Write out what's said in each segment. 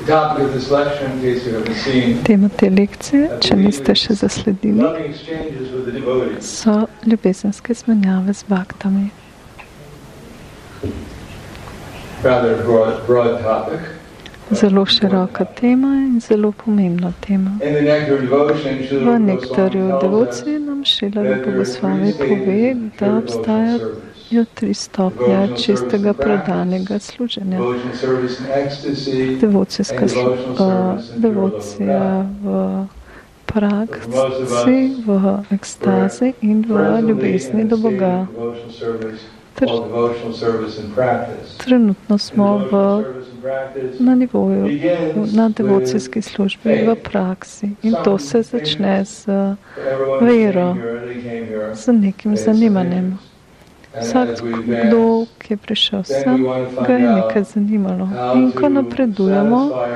Tema te lekcije, če niste še zasledili, so ljubezenske izmenjave z baktami. Zelo široka tema in zelo pomembna tema. V nektarju devociji nam Šrila Rupa Gosvami pove, da obstajajo 3 stopnje čistega predanega služenja. Devocija v praksi, v ekstazi in v ljubezni do Boga. Trenutno smo na nivoju, na devocijski službi v praksi in to se začne z vero, z nekim zanimanjem. Vsak, kdo, ki je prišel sem, ga je nekaj zanimalo. In ko napredujemo,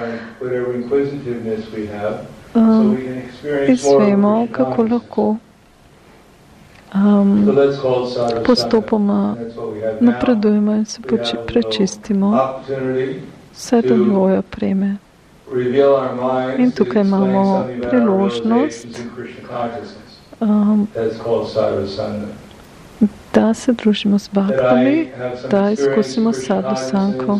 izvemo, kako lahko postopoma napredujemo in se prečistimo vse do nivoja preme. In tukaj imamo priložnost, da se družimo z baktami, da izkusimo sadhu sanko.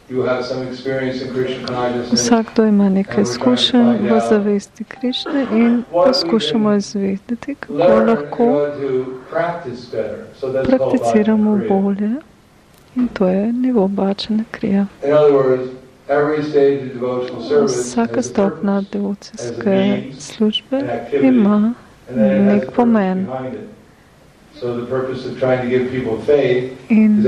Vsakdo ima nekaj izkušenj v zavesti Krišne in poskušamo izvedeti, kako lahko prakticiramo bolje. In to je nivo bačene krija. Vsaka stopna devocijske službe ima nek pomen. In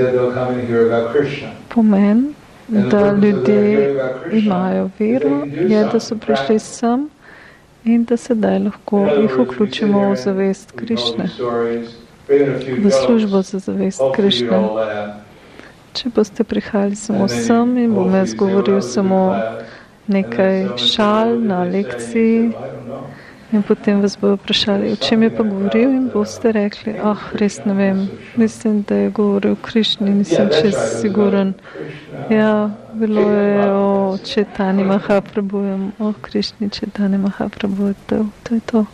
pomen, da ljudje imajo vero, je, da so prišli sem in da sedaj lahko jih vključimo v zavest Krišne, v službo za zavest Krišne. Če boste prihajali samo sem in bom jaz govoril samo nekaj šal na lekciji in potem vas bojo vprašali, o čem je pa govoril in boste rekli, res ne vem, mislim, da je govoril o Krišni, nisem čest siguren. Ja, bilo je o Chaitanya Mahaprabhuju, o Krišni Chaitanya Mahaprabhuju, to je to.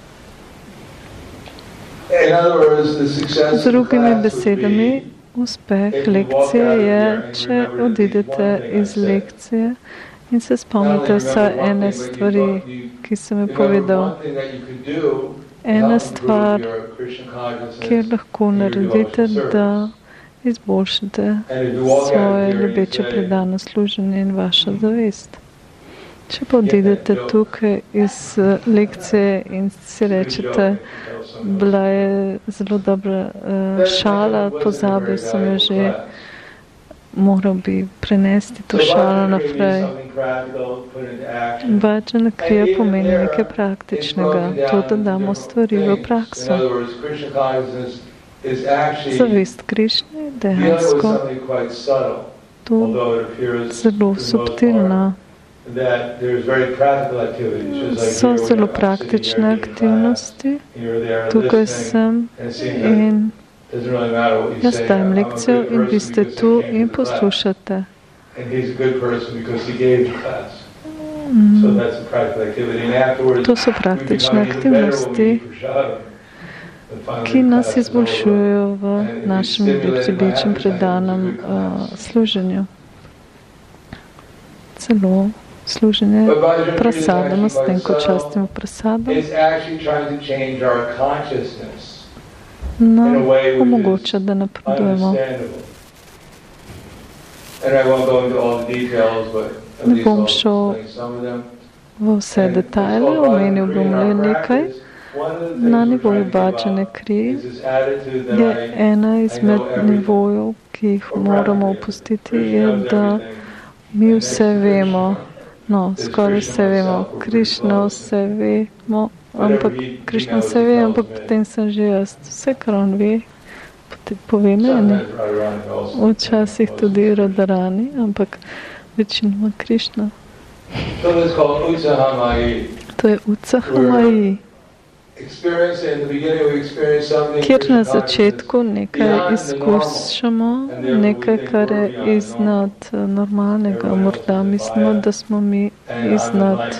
Z drugimi besedami, uspeh lekcije je, če odidete iz lekcije in se spomnite vsaj ene stvari, ki sem je povedal. Ena stvar, ki lahko naredite, da izboljšate svoje ljubeče predano služenje in vaša zavest. Če pa odidete tukaj iz lekcije in si rečete, bila je zelo dobra šala, pozabil sem jo že, moral bi prenesti to šalo naprej. Bačana krija pomeni nekaj praktičnega, to, da damo stvari v prakso. Zavest Krišne je dejansko to zelo subtilna. So zelo praktične aktivnosti. Tukaj sem in jaz dajem lekcijo in vi ste tu in poslušate. To so praktične aktivnosti, ki nas izboljšujejo v našem ljubečem predanem služenju. Celo služenje prasadom, s tem, ko častimo prasadom, nam omogoča, da napredujemo. Ne bom šel v vse detajle, omenil bom le nekaj. Na nivoju bačene krije je ena izmed nivojev, ki jih moramo opustiti, je, da mi vse vemo. No, skoraj vse vemo. Krišno vse vemo, Krišna vse ve, ampak potem sem že jaz. Vse, kar on ve, pove meni. Včasih tudi Radharani, ampak večinoma Krišna. To je Utsahamayi. kjer na začetku nekaj izkušamo, nekaj, kar je iznad normalnega. Morda mislimo, da smo mi iznad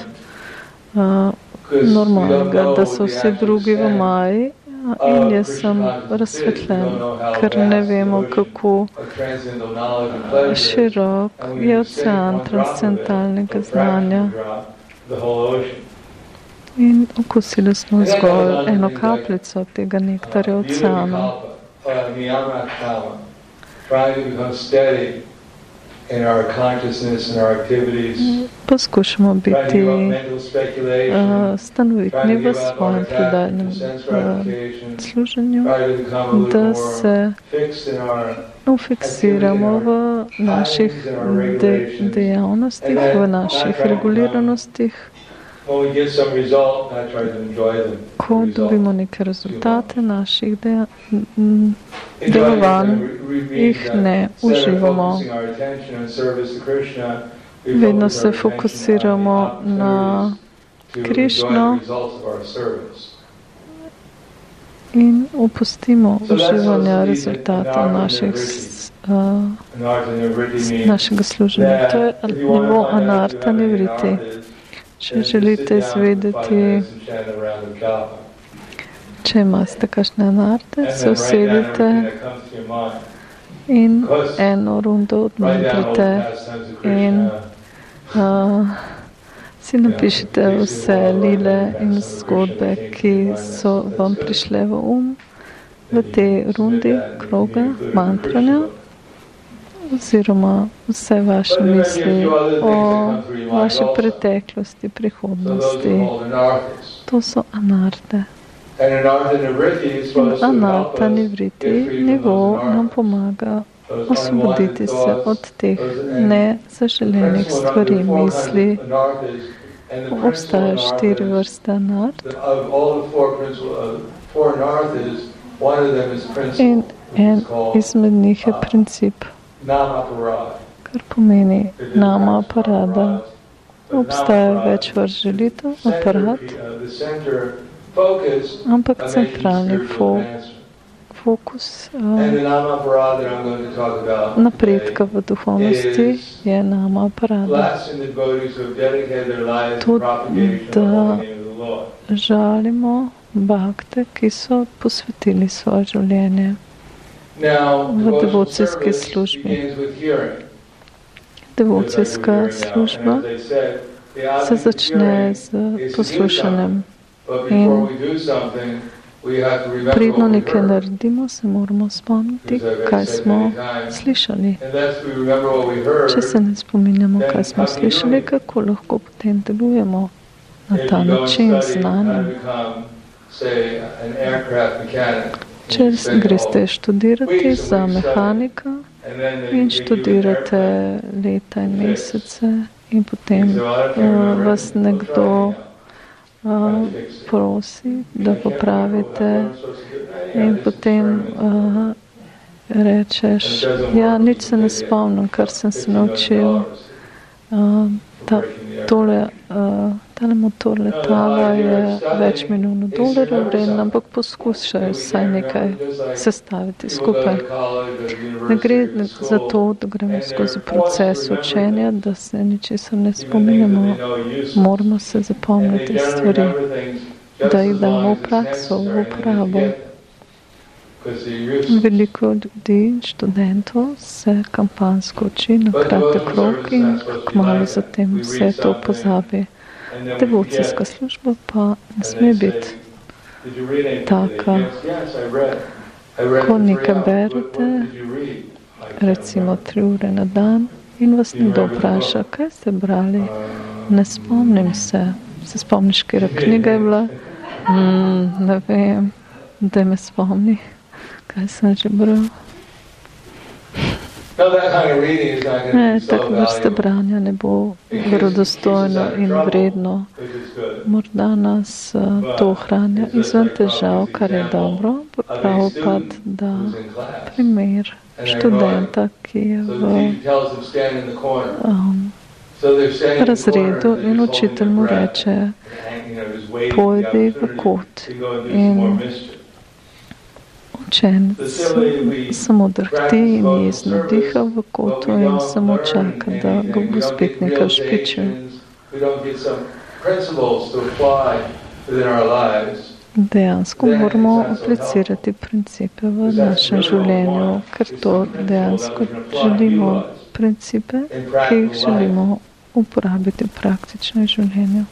normalnega, da so vsi drugi v maji in jaz sem razsvetljen, ker ne vemo, kako širok je ocean transcendentalnega znanja. In okusili smo zgolj eno kapljico tega nektarja oceana. Poskušamo biti stanovitni v svojem predajnem služenju, da se ufiksiramo v naših dejavnostih, v naših reguliranostih. Ko dobimo neke rezultate naših delovanj, jih ne uživamo. Vedno se fokusiramo na Krišno in opustimo uživanja rezultatov našega služenja. To je nivo anarta nivriti. Če želite izvedeti, če imate kakšne anarte, se usedite in eno rundo odmantrite in si napišite vse lile in zgodbe, ki so vam prišle v v tej rundi kroga mantranja, oziroma vse vaše misli o vaši preteklosti, prihodnosti. To so anarte. Anarta nivriti nivo nam pomaga osvoboditi se od teh nezaželenih stvari, misli. Obstajajo 4 vrste anart. In en izmed njih je princip, kar pomeni nama aparada. Obstaja več vrst želitev, aparat, ampak centralni fokus napredka v duhovnosti je nama aparada. To, da žalimo bakte, ki so posvetili svoje življenje v devocijski službi. Devocijska služba se začne z poslušanjem. In predno nekaj naredimo, se moramo spomniti, kaj smo slišali. Če se ne spominjamo, kaj smo slišali, kako lahko potem delujemo na ta način znanjem. Če greste študirati za mehanika in študirate leta in mesece in potem vas nekdo prosi, da popravite in potem rečeš, ja, nič se ne spomnim, kar sem se naučil. Tale motor letala je več milijonov dolarjev vreden, ampak poskušaj vsaj nekaj sestaviti skupaj. Ne gre za to, da gremo skozi proces učenja, da se ničesar ne spominjamo. Moramo se zapomniti stvari, da jih damo v prakso, v uporabo. Veliko ljudi, študentov, se kampansko uči na kratek rok in kmalu zatem vse to pozabi. Devocijska služba pa ne sme biti taka. Ko nekaj berete, recimo 3 ure na dan, in vas nekdo vpraša, kaj ste brali? Ne spomnim se. Se spomniš, katera knjiga je bila? Ne vem, da me spomni. Kaj sem že bral? Tako vrste branja ne bo verodostojno in vredno. Morda nas to ohranja izven težav, kar je dobro, prav pa, da primer študenta, ki je razredu in učitelj mu reče, pojdi v kot. In učenec samo drhti in jezno diha v kotu in samo čaka, da ga bo spet nekaj špičil. Dejansko moramo aplicirati principe v našem življenju, ker to dejansko želimo principe, ki jih želimo uporabiti v praktičnem življenju.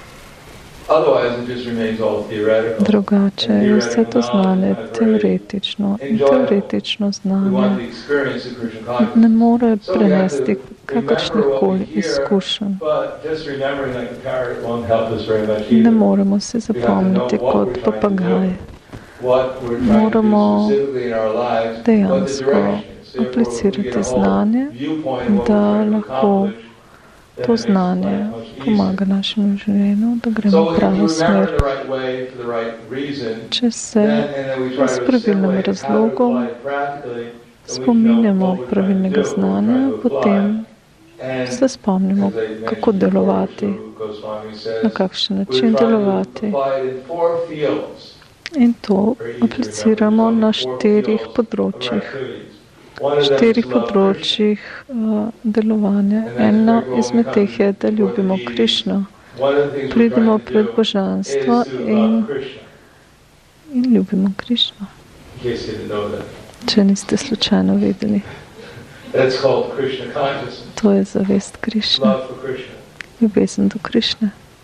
Drugače je vse to znanje teoretično in teoretično znanje ne more prenesti kakršnih koli izkušenj. Ne moremo se zapomniti kot papagaje. Moramo dejansko aplicirati znanje, da lahko to znanje pomaga našemu življenju, da gremo v pravo smer. Če se s pravilnim razlogom spominjamo pravilnega znanja, potem se spomnimo, kako delovati, na kakšen način delovati. In to apliciramo na 4 področjih. 4 področjih delovanja. Eno izmed teh je, da ljubimo Krišno. Pridemo pred božanstvo in ljubimo Krišno. Če niste slučajno vedeli. To je zavest Krišne. Ljubezen do Krišne.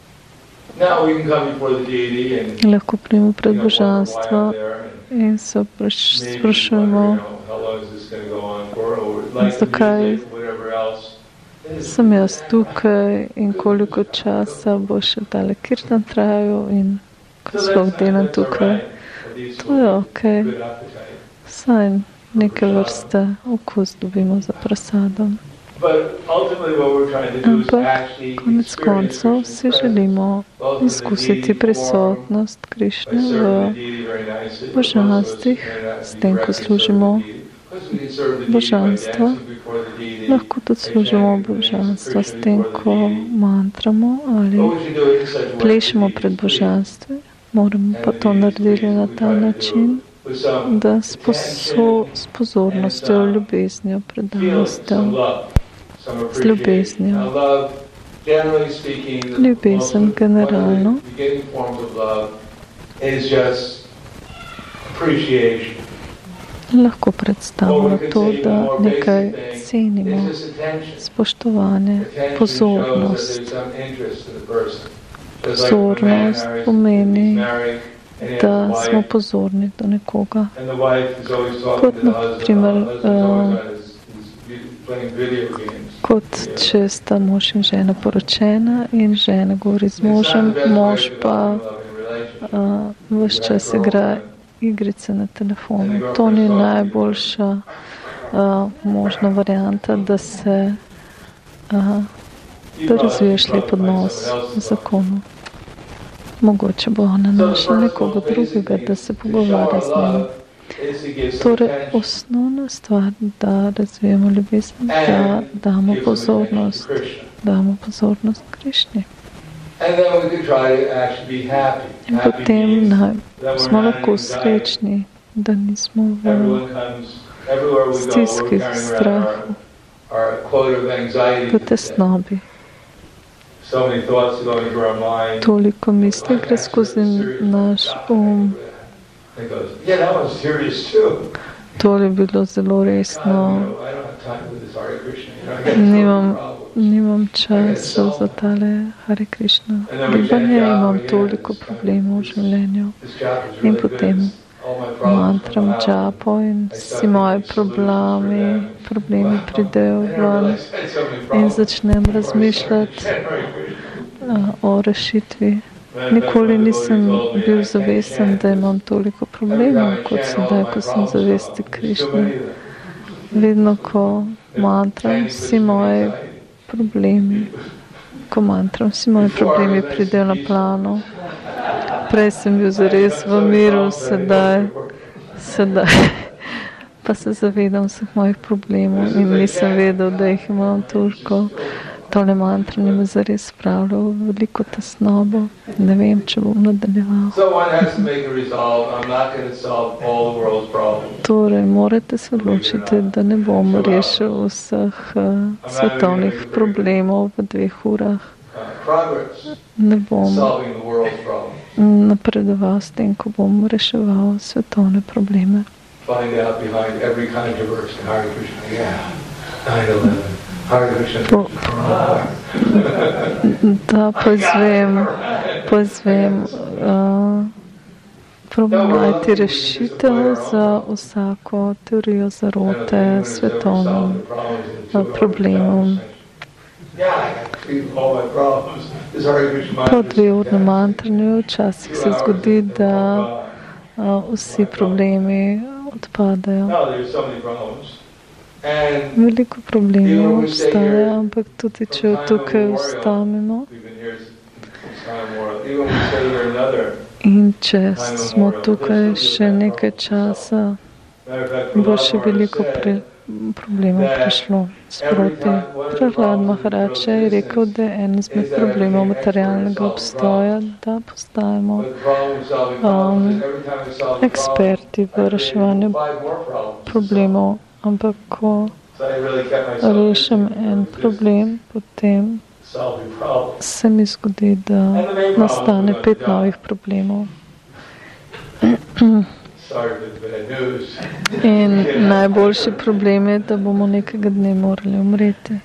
Lahko pridemo pred božanstvo in se sprašujemo, zakaj sem jaz tukaj in koliko časa bo še tale kirtan trajal in ko sploh delam tukaj. To je okej. Saj neke vrste okus dobimo za prasadom. Ampak konec koncev si želimo izkusiti prisotnost Krišne v božanstvih, s tem, ko služimo božanstva. Lahko tudi služimo božanstva s tem, ko mantramo ali plešemo pred božanstvi. Moramo pa to narediti na ta način, da s pozornostjo, ljubeznijo, predanostjo, z ljubeznijo. Ljubezen generalno lahko predstavlja to, da nekaj cenimo, spoštovanje, pozornost. Pozornost pomeni, da smo pozorni do nekoga. Kot naprimer, kot če sta mož in žena poročena in žena govori z možem, mož pa ves čas igra igrice na telefonu. To ni najboljša možna varianta, da se da razviješ lep odnos v zakonu. Mogoče bo ona našla nekoga drugega, da se pogovarja z njim. Torej, osnovna stvar, da razvijemo ljubezen, da damo pozornost Krišni. In potem smo lahko srečni, da nismo v stiski, strahu, v tesnobi. Toliko misli gre skozi naš To je bilo zelo resno. Nimam časa za tale Hare Krishna gibanje, imam toliko problemov v življenju. In potem mantram džapo in vsi moji problemi pridejo ven in začnem razmišljati o rešitvi. Nikoli nisem bil zavesten, da imam toliko problemov, kot sedaj, ko sem zavesti Krišne. Vedno, ko mantram, vsi moji problemi pridejo na plano. Prej sem bil zares v miru, sedaj pa se zavedam vseh mojih problemov in nisem vedel, da jih imam toliko. tole mantranje me zares spravlja v veliko tesnobo. Ne vem, če bom nadaljeval. Torej, morate se odločiti, da ne bom rešil vseh svetovnih problemov v 2 urah. Ne bom napredoval s tem, ko bom reševal svetovne probleme. Da pozvem probam najti rešitev za vsako teorijo zarote svetovnim problemom. Po 2-urnem mantranju včasih se zgodi, da vsi problemi odpadajo. Veliko problemov obstaja, ampak tudi če tukaj ustavimo in če smo tukaj še nekaj časa, bo še veliko problemov prišlo sproti. Prahlad Maharaj je rekel, da je en izmed problemov materialnega obstoja, da postajamo eksperti v reševanju problemov. Ampak ko rešim en problem, potem se mi zgodi, da nastane 5 novih problemov. In najboljši problem je, da bomo nekega dne morali umreti.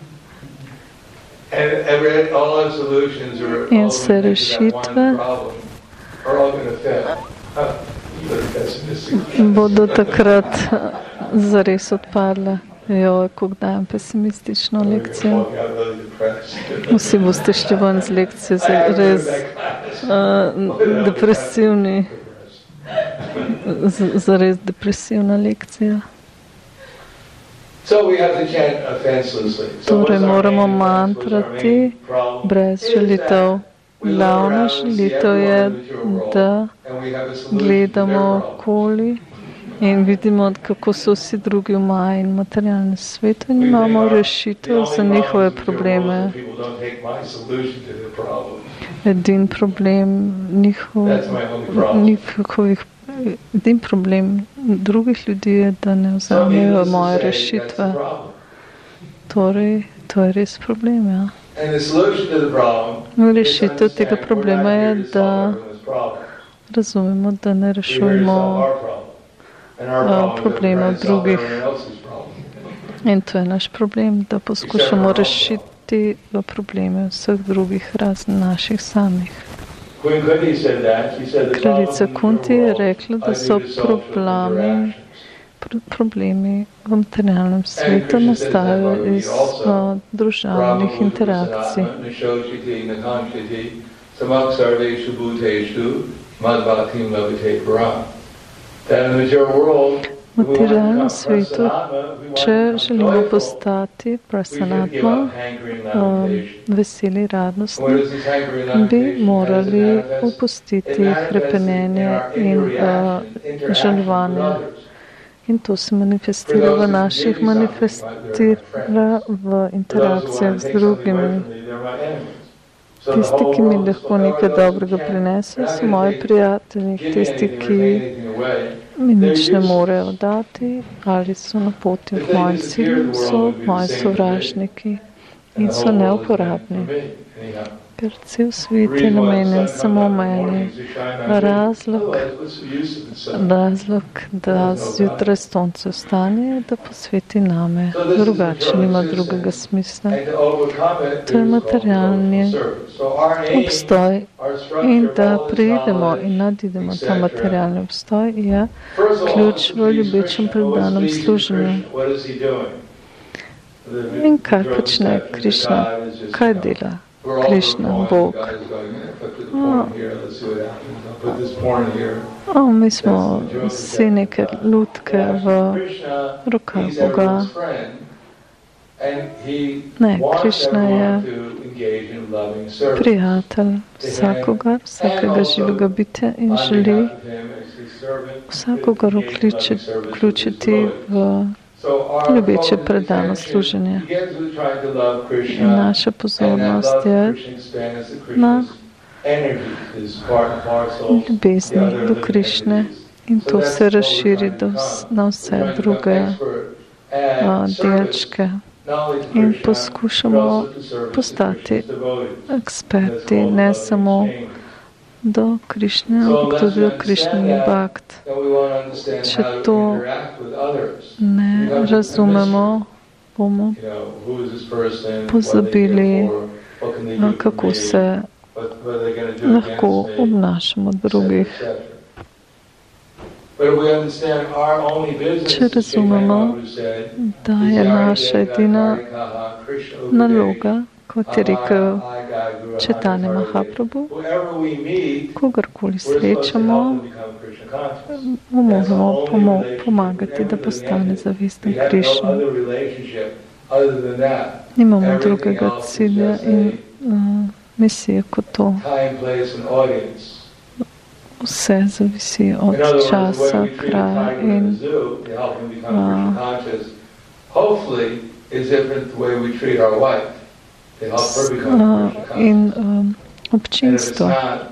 In vse rešitve bodo takrat zares odpadle. Jo, kako dajem pesimistično lekcijo. Vsi boste šli ven z lekcije, res depresivni. Zares depresivna lekcija. Torej moramo mantrati brez želitev. Glavna želitev je, da gledamo okoli in vidimo, kako so vsi drugi v maji in materialnem svetu in imamo rešitev za njihove probleme. Edin problem drugih ljudi je, da ne vzamejo moje rešitve. Torej, to je res problem, ja. Rešitev tega problema je, da razumemo, da ne rešujemo problemov drugih. In to je naš problem, da poskušamo rešiti probleme vseh drugih, razen naših samih. Kraljica Kunti je rekla, da so problemi v materialnem svetu nastajajo iz družabnih interakcij. V materialnem svetu, če želimo postati prasanatma, veseli, radostni, bi morali opustiti hrepenenje in žalovanje. In to se manifestira v naših, manifestira v interakcijah z drugimi. Tisti, ki mi lahko nekaj dobrega prinesejo, so moji prijatelji. Tisti, ki mi nič ne morejo dati ali so na poti v mojem cilju, so moji sovražniki in so neuporabni. Ker cel svet je namenjen samo meni. Razlog, da zjutraj sonce vstane, da posveti name. Drugače nima drugega smisla. To je materialni obstoj. In da preidemo in nadidemo ta materialni obstoj, je ključ v ljubečem predanem služenju. In kaj počne Krišna? Kaj dela Krišna, Bog? Mi smo vsi neke lutke v rokah Boga. Ne, Krišna je prijatelj vsakega živega bitja in želi vsakogar vključiti v ljubeče predano služenje. In naša pozornost je na ljubezni do Krišne in to se razširi na vse druge delčke. In poskušamo postati eksperti, ne samo do Krišne, ampak tudi do Krišnini bhakt. Če to ne razumemo, bomo pozabili, kako se lahko obnašamo drugih. Če razumemo, da je naša edina naloga, kot je rekel Chaitanya Mahaprabhu, kogarkoli srečamo, mu moramo pomagati, da postane zavesten Krišni. Nimamo drugega cilja in misije kot to. Vse zavisi od časa, kraja in občinstvo.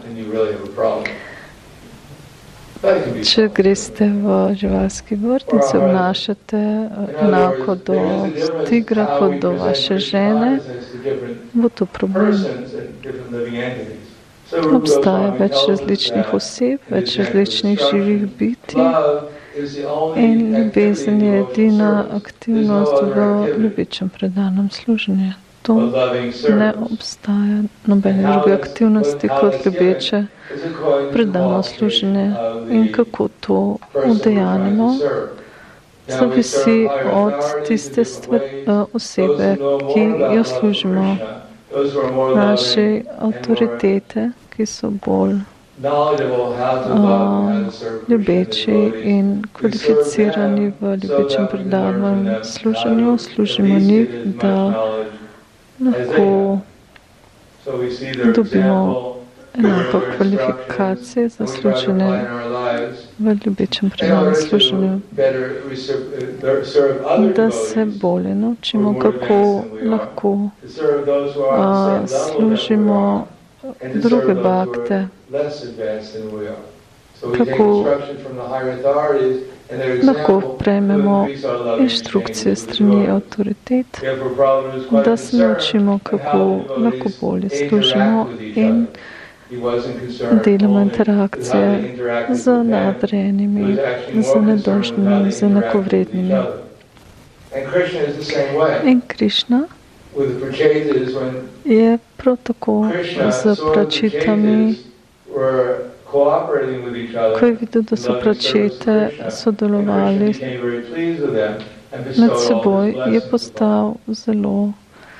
Če greste v živalski vrt in se obnašate enako do tigra kot do vaše žene, bo to problem. Obstaja več različnih oseb, več različnih živih bitij in ljubezen je edina aktivnost v ljubečem predanem služenju. To ne obstaja nobene druge aktivnosti kot ljubeče predano služenje. In kako to udejanimo, zavisi od tiste osebe, ki jo služimo. Naše avtoritete, ki so bolj ljubeči in kvalificirani v ljubečem predanem služenju, služimo njih, da lahko dobimo enako kvalifikacije za služenje v ljubečem predanem služenju. Da se bolje naučimo, kako lahko služimo druge bhakte, kako lahko prejmemo inštrukcije strani avtoritet, da se naučimo, kako lahko bolje služimo in delamo interakcije z nadrejenimi, z nedolžnimi, z enakovrednimi. In Krišna je prav tako z pračitami, ko je videl, da so pračite sodelovali med seboj, je postal zelo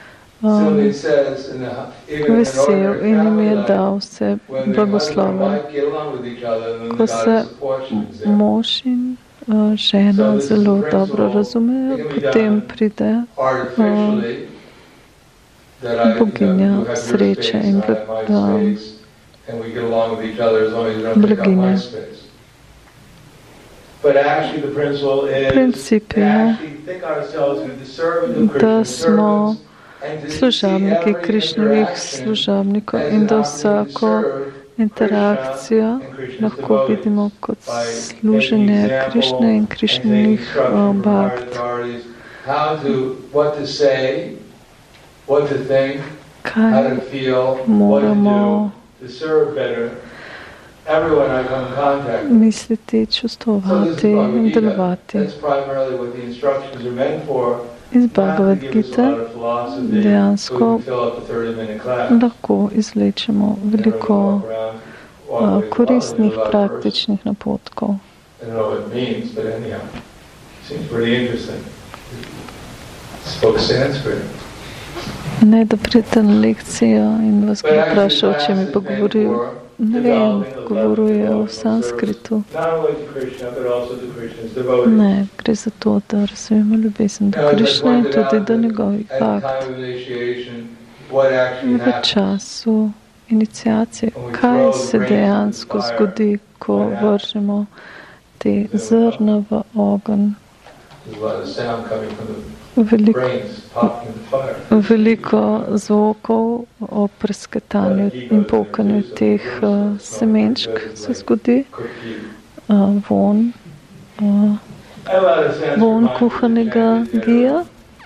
vesel in jim je dal vse blagoslove. Ko se mož in žena zelo dobro razumejo, potem pride boginja sreče in blaginja. Princip je, da smo služabniki Krišnovih služabnikov in da vsako interakcijo lahko vidimo kot služenje Krišne in Krišnih bhakt. Kaj moramo misliti, čustovati in delovati. Iz Bhagavad Gite dejansko lahko izvlečemo veliko koristnih praktičnih napotkov. Ne, da pridete na lekcijo in vas kdo vpraša, o čem je pa govoril. Ne vem, govoruje o sanskritu. Ne, gre za to, da razumemo ljubezen do Krišne in tudi do njegovih bhakt. V času iniciacije, kaj se dejansko zgodi, ko vržemo te zrna v ogenj veliko zvokov o presketanju in pokanju teh semenčk se zgodi, von kuhanega gija.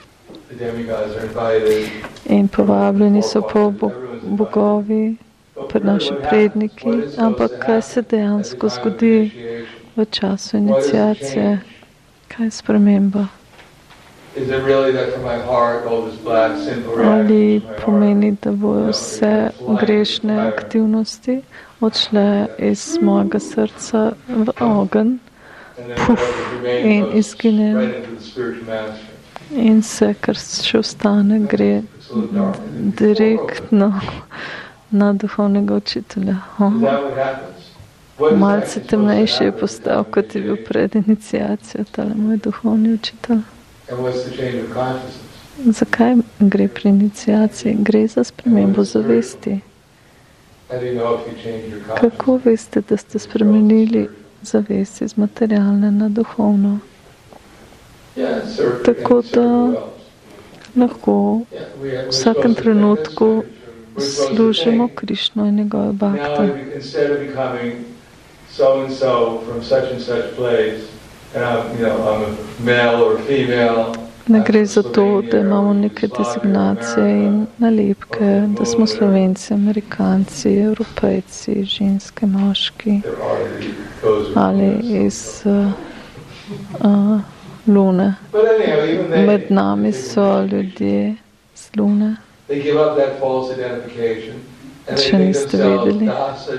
In povabljeni so po bogovi, pa naši predniki, ampak kaj se dejansko zgodi v času iniciacije? Kaj je sprememba? Ali pomeni, da bojo vse grešne aktivnosti odšle iz mojega srca v ogenj, in izgine, in vse, kar še ostane, gre direktno na duhovnega učitelja. Malce temnejši je postal, kot je bil pred iniciacijo, tale moj duhovni učitelj. Zakaj gre pri iniciaciji? Gre za spremembo zavesti. Kako veste, da ste spremenili zavest iz materialne na duhovno? Tako da lahko v vsakem trenutku služimo Krišno in njegove bakte. Ne gre za to, da imamo neke designacije in nalepke, da smo Slovenci, Amerikanci, Evropejci, ženske, moški ali iz Lune. Med nami so ljudje z Lune. Če niste vedeli.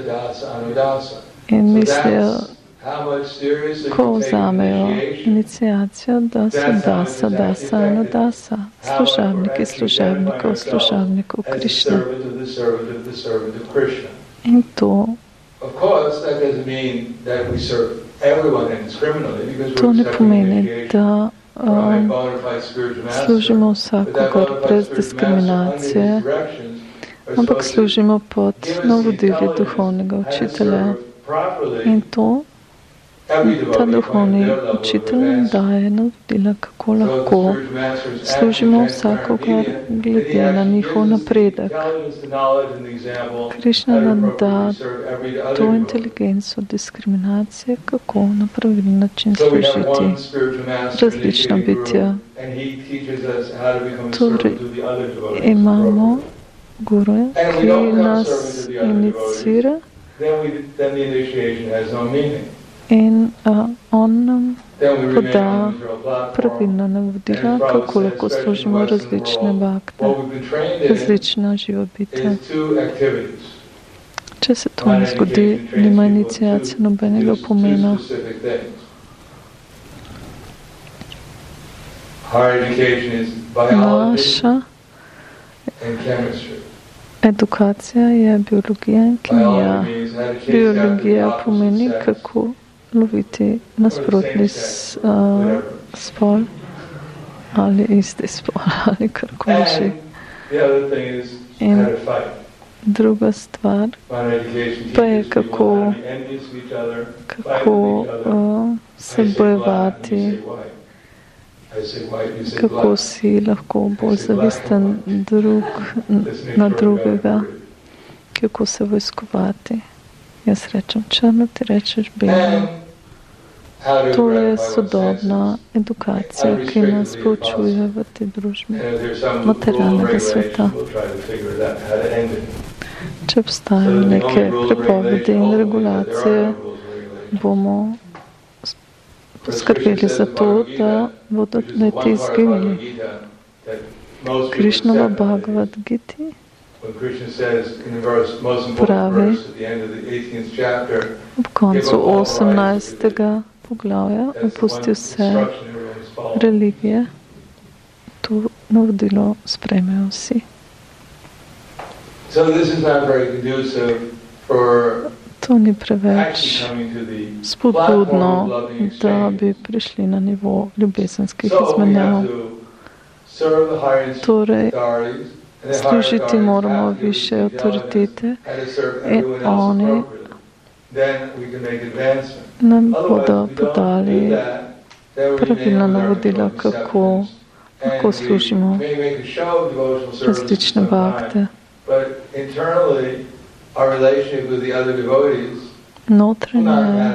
In mislijo, ko vzamejo iniciacijo, dasa, anudasa, služabniki služabnikov, služabnikov Krišne. In to ne pomeni, da služimo vsakogar brez diskriminacije, ampak služimo pod navodili duhovnega učitelja. In ta duhovni učitelj nam daje navodila, kako lahko služimo vsakogar glede na njihov napredek. Krišna nam da to inteligenco diskriminacije, kako na pravilen način služiti različna bitja. Torej, imamo guru, ki nas inicira, in on nam poda pravilna navodila, kako lahko služimo različne bakte, različna živa bitja. Če se to ne zgodi, nima iniciacija nobenega pomena. Naša edukacija je biologija in kemija. Biologija pomeni, kako loviti nasprotni spol ali isti spol ali karkoli že. In druga stvar pa je, kako se bojevati, kako si lahko bolj zavisten drug na drugega, kako se vojskovati. Jaz rečem črno, ti rečeš belo. To je sodobna edukacija, ki nas poučuje v tej družbi materialnega sveta. Če obstajajo neke prepovedi in regulacije, bomo poskrbeli za to, da bodo leti izginili. Krišnova Bhagavad Gita pravi ob koncu 18. poglavja, opusti vse religije, to navodilo sprejmejo vsi. To ni preveč spodbudno, da bi prišli na nivo ljubezenskih izmenjav. Torej, služiti moramo više avtoritete in oni nam bodo podali pravilna navodila, kako lahko služimo različne bhakte. Notranje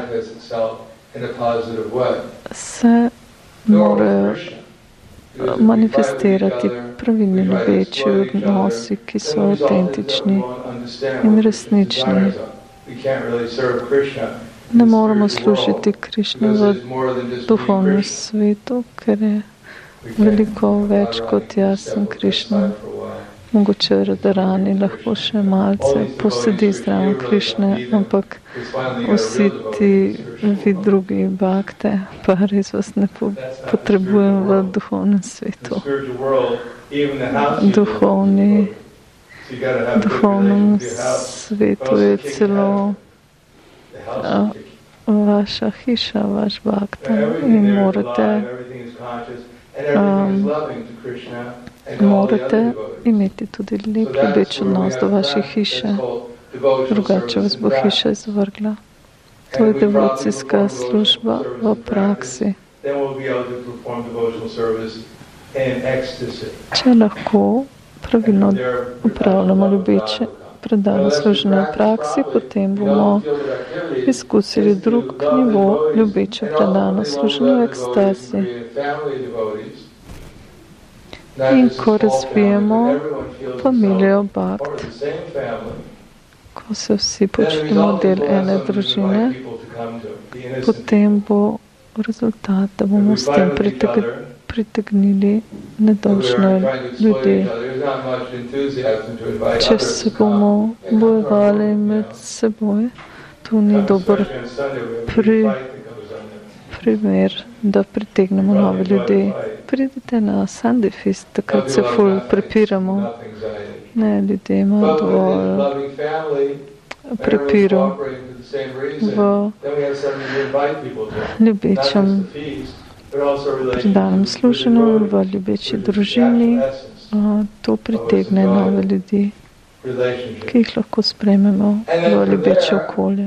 se morajo manifestirati pravilni ljubeči odnosi, ki so avtentični in resnični. Ne moramo služiti Krišne v duhovnem svetu, ker je veliko več kot jaz sem Krišna. Mogoče Radharani lahko še malce posedi zraven Krišne, ampak vsi ti vi drugi bhakte, pa res vas ne potrebujem v duhovnem svetu. Duhovnem svetu je celo vaša hiša, vaš bhakta in morate imeti tudi lep ljubeč odnos do vaše hiše, drugače vas bo hiša izvrgla. To je devocijska služba v praksi. Če lahko pravilno upravljamo ljubeče predano služenje v praksi, potem bomo izkusili drug nivo ljubeče predano služenje v ekstazi. In ko razvijemo familijo bhakt, ko se vsi počutimo del ene družine, potem bo rezultat, da bomo s tem pritegnili nedolžne ljudi. Če se bomo bojevali med seboj, to ni dober primer, da pritegnemo nove ljudi. Pridite na Sunday Feast, takrat se ful prepiramo. Ne, ljudje imajo dovolj prepirov v ljubečem predanem služenju, v ljubeči družini. To pritegne nove ljudi, ki jih lahko sprejmemo v ljubeče okolje.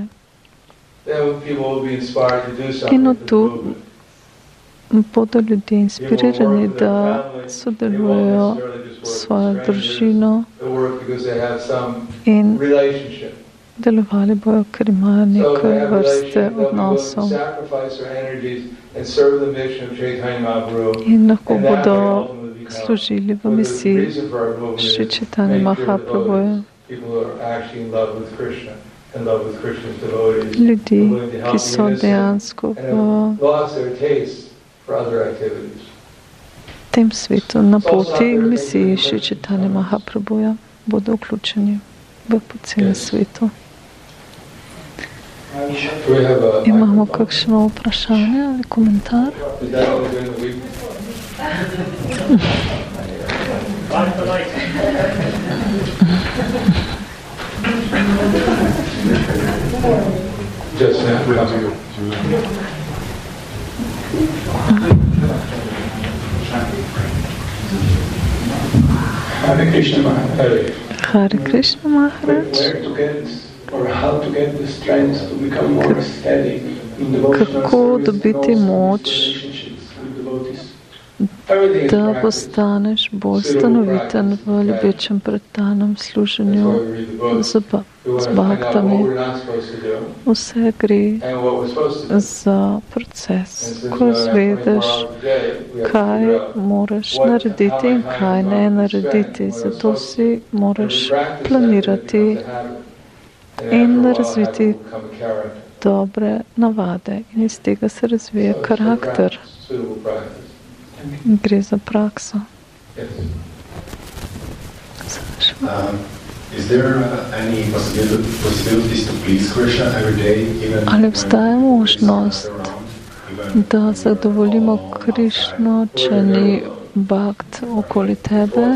In od tu bodo ljudje inspirirani, da sodelujejo s svojo družino in delovali bojo, ker imajo neke vrste odnosov. In lahko bodo služili v misiji Šri Chaitanya Mahaprabhuja. Ljudi, ki so dejansko v tem svetu na poti misiji Šri Chaitanya Mahaprabhuja, bodo vključeni v po celem svetu. Imamo kakšno vprašanje ali komentar? Hare Krishna Maharaj. Hare Krishna Maharaj. Kako dobiti moč, da postaneš bolj stanoviten v ljubečem predanem služenju z bhaktami. Vse gre za proces, ko izvedeš, kaj moraš narediti in kaj ne narediti. Zato si moraš planirati in razviti dobre navade. In iz tega se razvije karakter. Gre za prakso. Ali obstaja možnost, da zadovoljimo Krišno, če ni bhakt okoli tebe?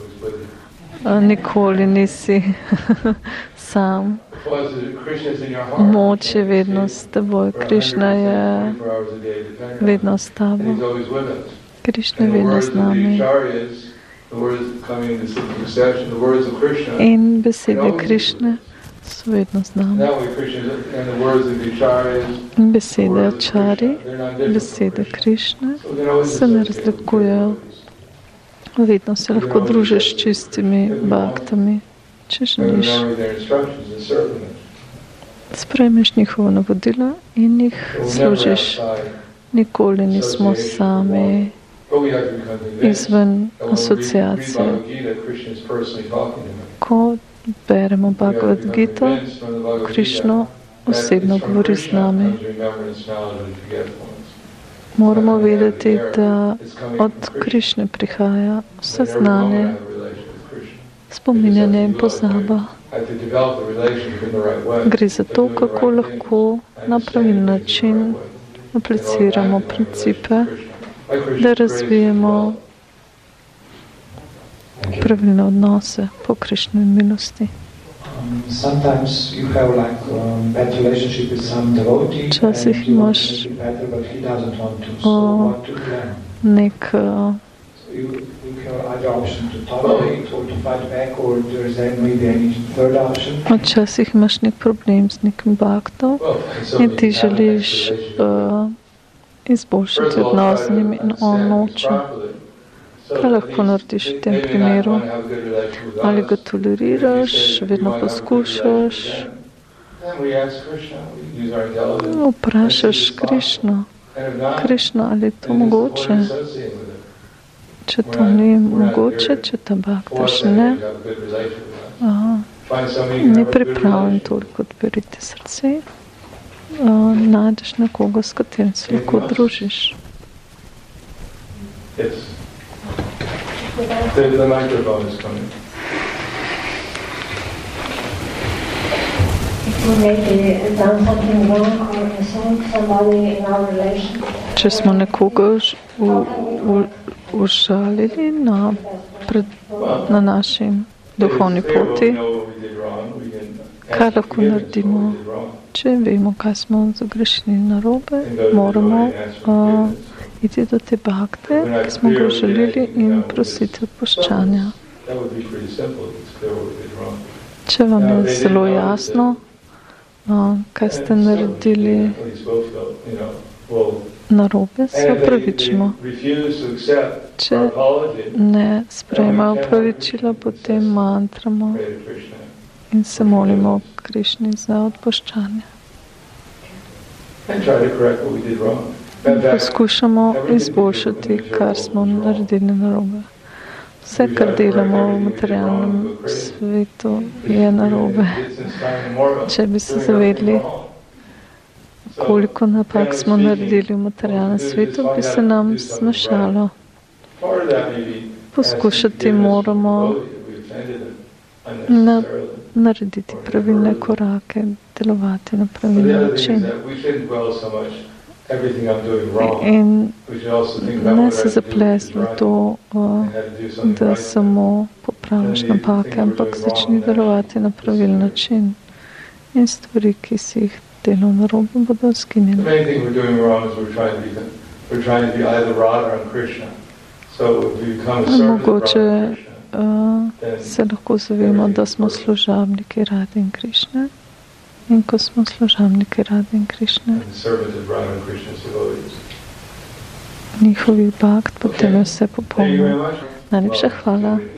Nikoli nisi sam. Moč je vedno s teboj. Krišna je vedno s tabo. Krišna je vedno z nami. In besede Krišne so vedno z nami. In besede Ačari, besede Krišne se ne razlikujejo. Vedno se lahko družiš s čistimi baktami, če želiš. Sprejmeš njihovo navodilo in jih služiš. Nikoli nismo sami izven asociacije. Ko beremo Bhagavad Gita, Krišna osebno govori z nami. Moramo vedeti, da od Krišne prihaja vse znanje, spominjanje in pozaba. Gre za to, kako lahko na pravilen način apliciramo principe, da razvijemo pravilne odnose po Krišnovi milosti. Včasih imaš nek včasih imaš nek problem z nekim bhaktom in ti želiš izboljšati odnos z njim in on noče. Kaj lahko narediš v tem primeru? Ali ga toleriraš, vedno poskušaš? Vprašaš Krišno. Krišno, ali je to mogoče? Če to ni mogoče, če ta bhakta še ne, ni pripravljen toliko odperiti srce, najdeš nekoga, s katerim se lahko družiš. The microphone is coming. Če smo nekoga užalili na naši duhovni poti, kaj lahko naredimo? Če vemo, kaj smo zagrešili narobe, moramo iti do te bhakte, ki smo ga želeli, in prositi odpuščanja. Če vam je zelo jasno, kaj ste naredili narobe, se opravičimo. Če ne sprejemajo opravičila, potem mantramo in se molimo Krišni za odpuščanje. Poskušamo izboljšati, kar smo naredili narobe. Vse, kar delamo v materialnem svetu, je narobe. Če bi se zavedli, koliko napak smo naredili v materialnem svetu, bi se nam smešalo. Poskušati moramo narediti pravilne korake, delovati na pravilen način. In ne se zaplesti v to, da samo popraviš napake, ampak začni delovati na pravilen način. In stvari, ki si jih delal narobe, bodo skinjene. Mogoče se lahko zavemo, da smo služabniki Radhe in Krišne. In ko smo služabniki Radhe in Krišne, njihovih bhakt, potem je vse popolno. Najlepša hvala.